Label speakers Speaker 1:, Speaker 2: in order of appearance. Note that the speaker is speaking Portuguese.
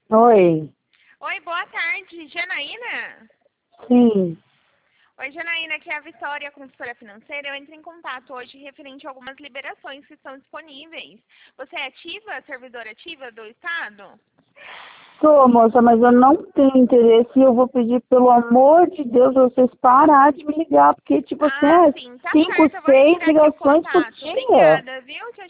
Speaker 1: Oi.
Speaker 2: Oi, boa tarde, Janaína?
Speaker 1: Sim.
Speaker 2: Oi, Janaína, aqui é a Vitória, consultora financeira. Eu entrei em contato hoje referente a algumas liberações que estão disponíveis. Você é ativa, servidora ativa do Estado?
Speaker 1: Sou, moça, mas eu não tenho interesse e eu vou pedir, pelo amor de Deus, vocês parar de me ligar, porque, tipo assim,
Speaker 2: Ah, sim, tá
Speaker 1: cinco,
Speaker 2: certo, eu vou
Speaker 1: seis
Speaker 2: retirar aqui o
Speaker 1: ligações por
Speaker 2: contato.
Speaker 1: dia.
Speaker 2: Obrigada, viu? Tchau,